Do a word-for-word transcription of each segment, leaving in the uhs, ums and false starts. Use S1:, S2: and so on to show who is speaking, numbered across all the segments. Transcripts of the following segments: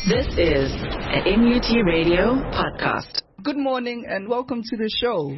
S1: This is an N U T Radio podcast.
S2: Good morning and welcome to the show.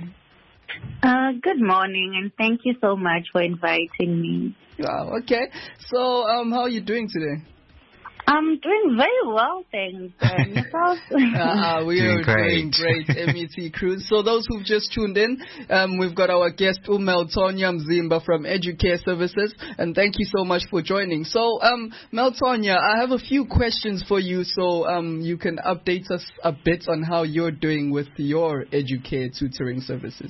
S3: Uh, good morning and thank you so much for inviting me.
S2: Wow, okay. So, um, how are you doing today?
S3: I'm doing very well, thanks. And yourself?
S2: uh, we
S4: doing
S2: are
S4: great.
S2: doing great, M U T crew. So those who've just tuned in, um, we've got our guest Meltonya Mzimba from Educare Services, and thank you so much for joining. So, um, Meltonya, I have a few questions for you, so um, you can update us a bit on how you're doing with your Educare tutoring services.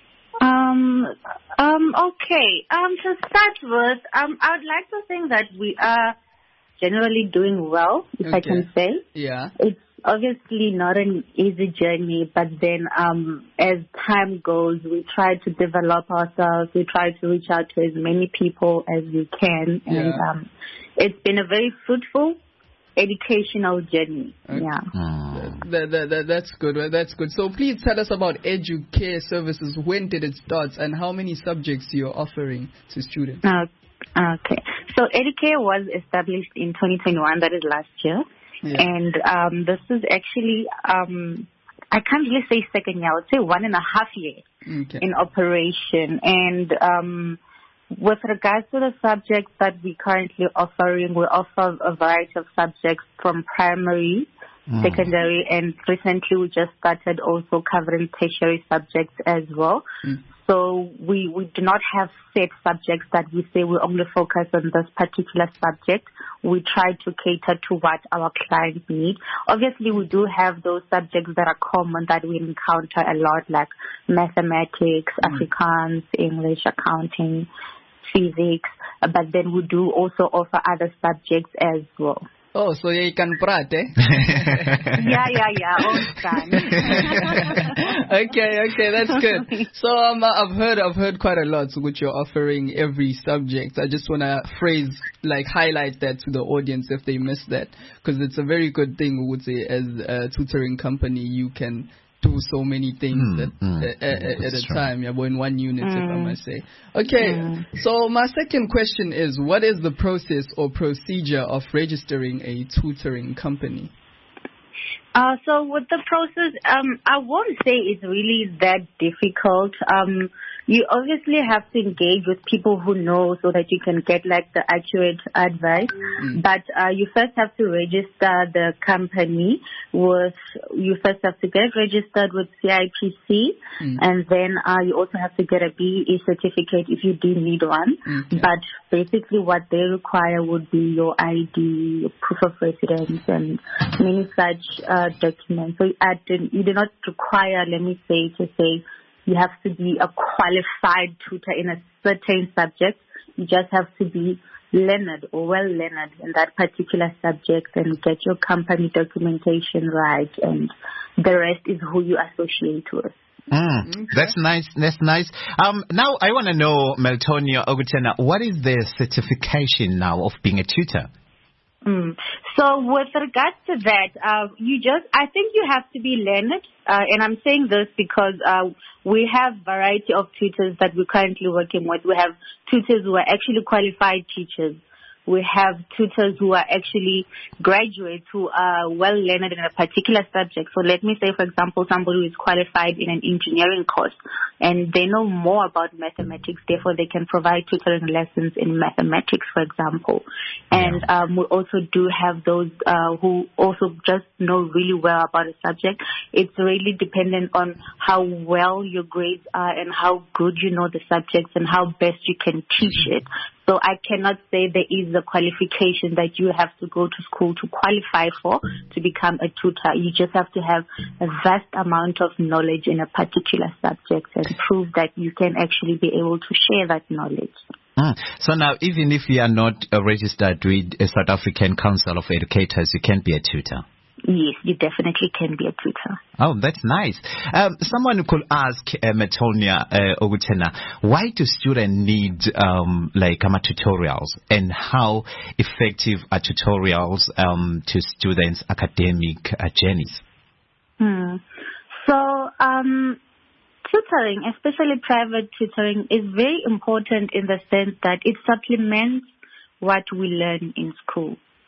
S3: Um, um, okay. Um, to start with, um, I would like to think that we are generally doing well, if
S2: okay.
S3: I can say.
S2: Yeah.
S3: It's obviously not an easy journey, but then um, as time goes, we try to develop ourselves. We try to reach out to as many people as we can. And
S2: yeah.
S3: um, it's been a very fruitful educational journey.
S2: Okay.
S3: Yeah.
S2: Mm. That, that, that, that's good. That's good. So please tell us about Educare Services. When did it start and how many subjects you're offering to students?
S3: Uh, okay. So Educare was established in twenty twenty-one, that is last year. Yeah. And um, this is actually, um, I can't really say second year, I would say one and a half year
S2: okay.
S3: in operation. And um, with regards to the subjects that we're currently offering, we offer a variety of subjects from primary, mm. secondary, and recently we just started also covering tertiary subjects as well. Mm. So we, we do not have set subjects that we say we only focus on this particular subject. We try to cater to what our clients need. Obviously, we do have those subjects that are common that we encounter a lot, like mathematics, mm. Afrikaans, English, accounting, physics. But then we do also offer other subjects as well.
S2: Oh, so you can prat, eh?
S3: yeah, yeah, yeah, all done.
S2: okay, okay, that's good. So um, I've heard, I've heard quite a lot which you're offering every subject. I just want to phrase, like highlight that to the audience if they missed that, because it's a very good thing. We would say as a tutoring company, you can do so many things mm, at, mm, at, at, at a true. time, yeah, but in one unit, mm. if I must say. Okay, mm. so my second question is, what is the process or procedure of registering a tutoring company?
S3: Uh, so with the process, um, I won't say it's really that difficult. Um, you obviously have to engage with people who know so that you can get like the accurate advice. Mm. But uh, you first have to register the company with, you first have to get registered with C I P C, mm. and then uh, you also have to get a B E certificate if you do need one. Okay. But basically what they require would be your I D, your proof of residence, and many such uh, documents. So uh, you do not require, let me say, to say, you have to be a qualified tutor in a certain subject. You just have to be learned or well learned in that particular subject and get your company documentation right, and the rest is who you associate with.
S4: Mm, okay. That's nice. That's nice. Um, now I want to know, Meltonya Ogutena, what is the certification now of being a tutor?
S3: Mm. So with regards to that, uh, you just, I think you have to be learned, uh, and I'm saying this because uh, we have variety of tutors that we're currently working with. We have tutors who are actually qualified teachers. We have tutors who are actually graduates who are well learned in a particular subject. So let me say, for example, somebody who is qualified in an engineering course and they know more about mathematics, therefore they can provide tutoring lessons in mathematics, for example. And um, we also do have those uh, who also just know really well about a subject. It's really dependent on how well your grades are and how good you know the subjects and how best you can teach it. So I cannot say there is a qualification that you have to go to school to qualify for to become a tutor. You just have to have a vast amount of knowledge in a particular subject and prove that you can actually be able to share that knowledge.
S4: Mm. So now, even if you are not uh, registered with a South African Council of Educators, you can be a tutor?
S3: Yes, you definitely can be a tutor.
S4: Oh, that's nice. Um, someone could ask uh, Meltonya uh, Ogutena, why do students need um, like um, tutorials, and how effective are tutorials um, to students' academic uh, journeys?
S3: Hmm. So, um, tutoring, especially private tutoring, is very important in the sense that it supplements what we learn in school.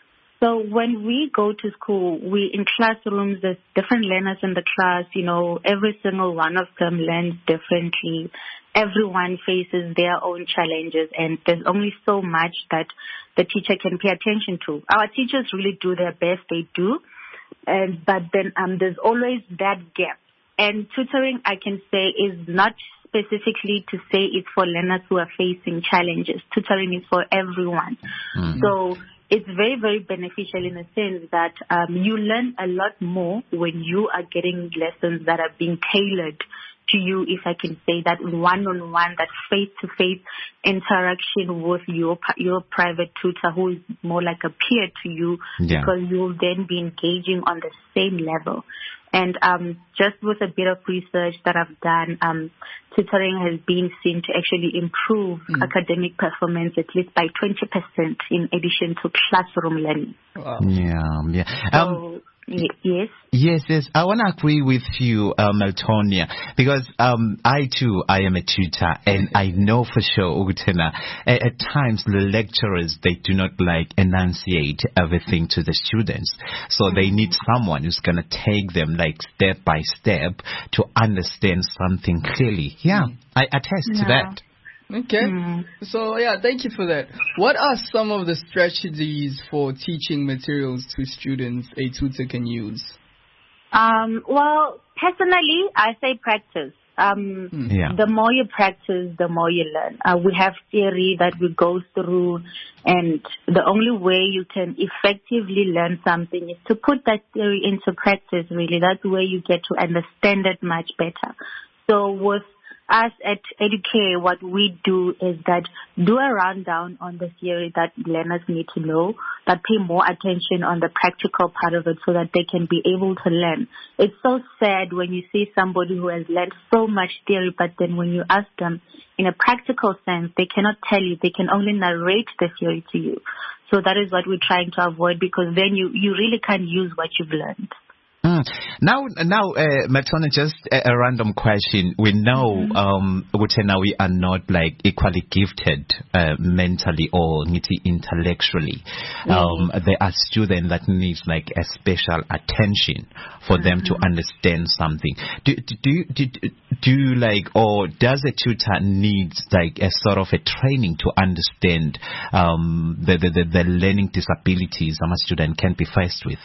S3: So when we go to school, we in classrooms, there's different learners in the class. You know, every single one of them learns differently. Everyone faces their own challenges, and there's only so much that the teacher can pay attention to. Our teachers really do their best, they do, and but then um, there's always that gap. And tutoring, I can say, is not specifically to say it's for learners who are facing challenges. Tutoring is for everyone. Mm-hmm. So it's very, very beneficial in the sense that um, you learn a lot more when you are getting lessons that are being tailored to you, if I can say that, one-on-one, that face-to-face interaction with your your private tutor, who is more like a peer to you, yeah. because you'll then be engaging on the same level. And um, just with a bit of research that I've done, um, tutoring has been seen to actually improve mm. academic performance at least by twenty percent in addition to classroom learning.
S4: Wow. Yeah, yeah.
S3: So,
S4: um,
S3: y- yes?
S4: Yes, yes. I want to agree with you, uh, Meltonia, because um, I too, I am a tutor, and I know for sure, Ukutena, at, at times the lecturers, they do not like enunciate everything to the students. So they need someone who's going to take them like step by step to understand something clearly. Yeah, I attest
S3: yeah.
S4: to that.
S2: Okay.
S3: Mm.
S2: So, yeah, thank you for that. What are some of the strategies for teaching materials to students a tutor can use?
S3: Um, well, personally, I say practice. Um,
S4: yeah.
S3: The more you practice, the more you learn. Uh, we have theory that we go through, and the only way you can effectively learn something is to put that theory into practice, really. That's where you get to understand it much better. So with us at Educare, what we do is that do a rundown on the theory that learners need to know, but pay more attention on the practical part of it so that they can be able to learn. It's so sad when you see somebody who has learned so much theory, but then when you ask them in a practical sense, they cannot tell you. They can only narrate the theory to you. So that is what we're trying to avoid, because then you, you really can't use what you've learned.
S4: Mm. Now, now, uh, Matona, just a, a random question. We know, mm-hmm. um, Ukutena, we are not like equally gifted, uh, mentally or intellectually. Mm-hmm. Um, there are students that need like a special attention for mm-hmm. them to understand something. Do, do, do, do, do you like, or does a tutor need like a sort of a training to understand, um, the, the, the, the learning disabilities a student can be faced with?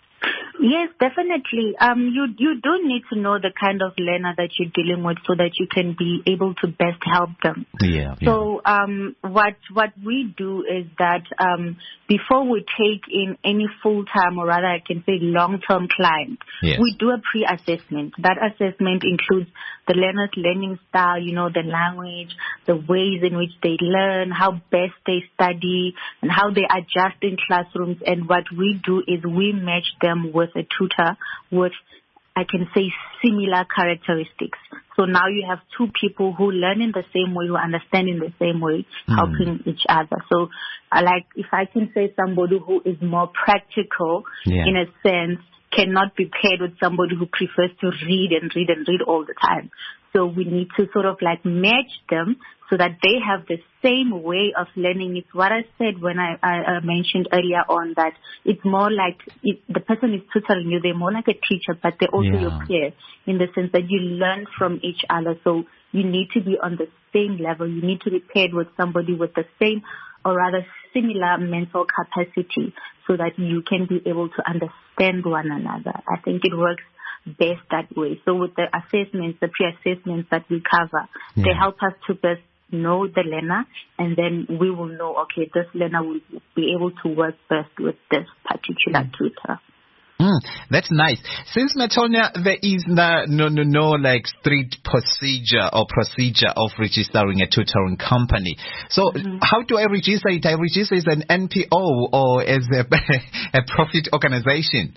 S3: Yes, definitely. Um, you you do need to know the kind of learner that you're dealing with so that you can be able to best help them.
S4: Yeah.
S3: So um, what what we do is that um, before we take in any full-time, or rather I can say long-term client,
S4: yes.
S3: we do a pre-assessment. That assessment includes the learner's learning style, you know, the language, the ways in which they learn, how best they study, and how they adjust in classrooms. And what we do is we match them with a tutor with, I can say, similar characteristics. So now you have two people who learn in the same way, who understand in the same way, mm. helping each other. So I like, if I can say somebody who is more practical, yeah. in a sense, cannot be paired with somebody who prefers to read and read and read all the time. So we need to sort of like match them so that they have the same way of learning. It's what I said when I, I, I mentioned earlier on, that it's more like it, the person is tutoring you. They're more like a teacher, but they're also yeah. your peer, in the sense that you learn from each other. So you need to be on the same level. You need to be paired with somebody with the same, or rather similar mental capacity, so that you can be able to understand one another. I think it works best that way. So with the assessments, the pre-assessments that we cover, yeah. they help us to best know the learner, and then we will know, okay, this learner will be able to work best with this particular mm. tutor.
S4: Mm, that's nice. Since, Matonia, there is no, no, no, no, like, strict procedure or procedure of registering a tutoring company. So, mm-hmm. how do I register it? I register as an N P O or as a, a profit organization?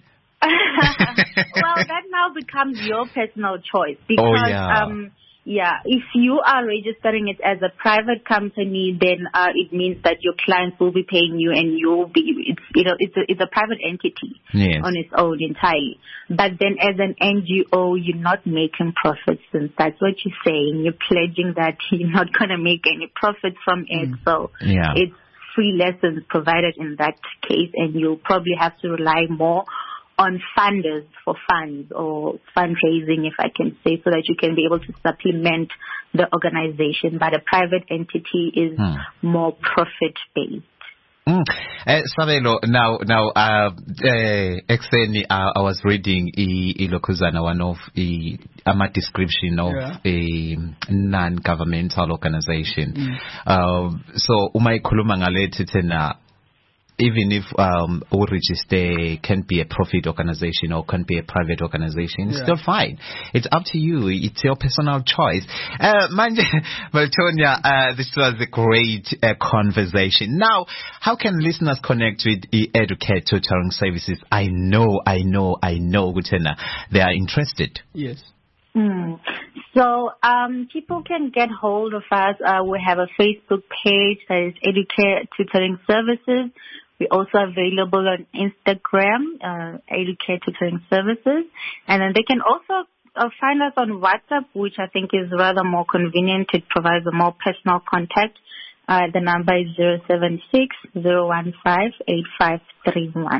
S3: Well, that now becomes your personal choice, because,
S4: oh, yeah.
S3: um, yeah, if you are registering it as a private company, then uh, it means that your clients will be paying you, and you'll be, it's, you know, it's a, it's a private entity
S4: yes.
S3: on its own entirely. But then as an N G O, you're not making profits, since that's what you're saying. You're pledging that you're not going to make any profits from it.
S4: Mm.
S3: So
S4: yeah.
S3: it's free lessons provided in that case, and you'll probably have to rely more on funders for funds or fundraising, if I can say, so that you can be able to supplement the organization. But a private entity is hmm. more profit-based.
S4: Mm. Uh, Sabelo, now, now, uh, uh, exeni, uh, I was reading i Lokuzana, one of the ama description of yeah. a non-governmental organization. Mm. Uh, so, umay kuluma ngale tena. Even if um, or register can be a profit organization or can be a private organization, it's yeah. still fine. It's up to you. It's your personal choice. Uh, Manje, Maltonia, uh, this was a great uh, conversation. Now, how can listeners connect with Educare Tutoring Services? I know, I know, I know, Gutena, they are interested.
S2: Yes.
S3: Mm. So um, people can get hold of us. Uh, we have a Facebook page that is Educare Tutoring Services. We're also available on Instagram, uh, Educare Tutoring Services. And then they can also uh, find us on WhatsApp, which I think is rather more convenient. It provides a more personal contact. Uh, the number is zero seven six, zero one five, eight five three one.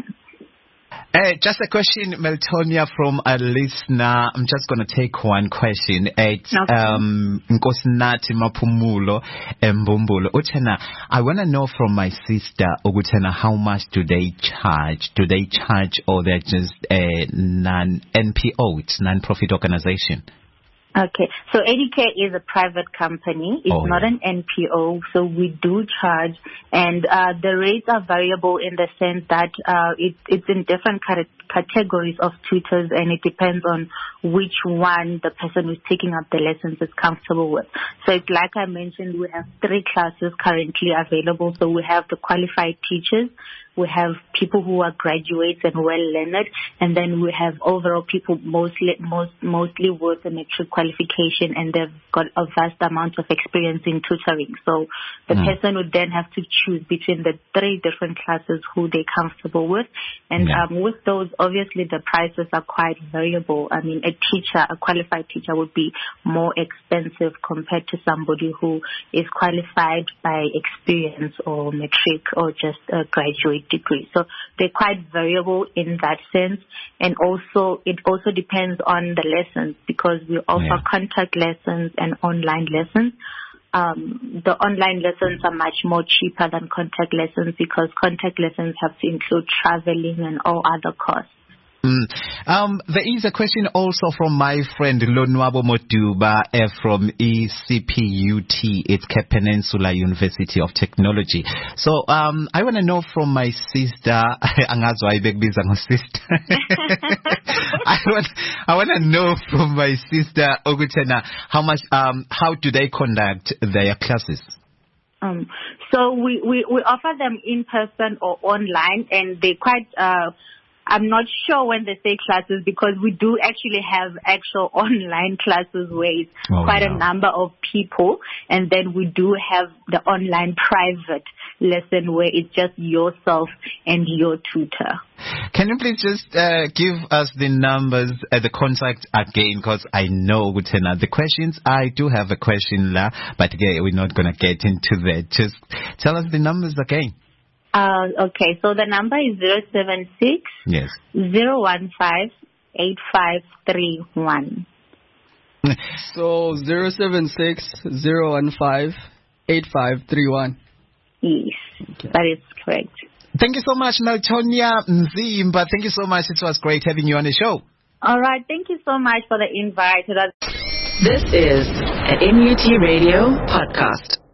S4: Uh, just a question, Meltonia, from a listener. I'm just going to take one question. It's okay. um, Nkosinathi Mapumulo Mbumbulo. Utena, I want to know from my sister, Ogutena, how much do they charge? Do they charge, or they're just a non-N P O, it's non-profit organization?
S3: Okay, so Educare is a private company. It's oh, not yeah. an N P O, so we do charge, and uh, the rates are variable in the sense that uh, it, it's in different categories of tutors, and it depends on which one the person who's taking up the lessons is comfortable with. So it's like I mentioned, we have three classes currently available. So we have the qualified teachers, we have people who are graduates and well-learned, and then we have overall people mostly most mostly with a matric qualification, and they've got a vast amount of experience in tutoring. So the mm. person would then have to choose between the three different classes who they're comfortable with. And yeah. um, with those, obviously the prices are quite variable. I mean, a teacher, a qualified teacher would be more expensive compared to somebody who is qualified by experience or matric or just a graduate degree. So they're quite variable in that sense. And also, it also depends on the lessons, because we offer yeah. contact lessons and online lessons. Um, the online lessons are much more cheaper than contact lessons, because contact lessons have to include traveling and all other costs.
S4: Mm. Um, there is a question also from my friend Lonwabo Moduba uh, from E C P U T. It's Cape Peninsula University of Technology. So um, I want to know from my sister. I want I want to know from my sister Ogutena, how much um how do they conduct their classes?
S3: Um, so we, we, we offer them in person or online, and they quite. Uh, I'm not sure when they say classes, because we do actually have actual online classes where it's oh, quite yeah. a number of people. And then we do have the online private lesson where it's just yourself and your tutor.
S4: Can you please just uh, give us the numbers, uh, the contact again, because I know Gutena, the questions, I do have a question, la, but again, we're not going to get into that. Just tell us the numbers again.
S3: Uh, okay, so the number is zero seven six,
S4: yes.
S3: zero one five, eight five three one.
S2: So zero seven six, zero one five, eight five three one.
S3: Yes, okay. That is correct.
S4: Thank you so much, Meltonia Mzimba. Thank you so much. It was great having you on the show.
S3: All right, thank you so much for the invite.
S1: This is an N U T Radio podcast.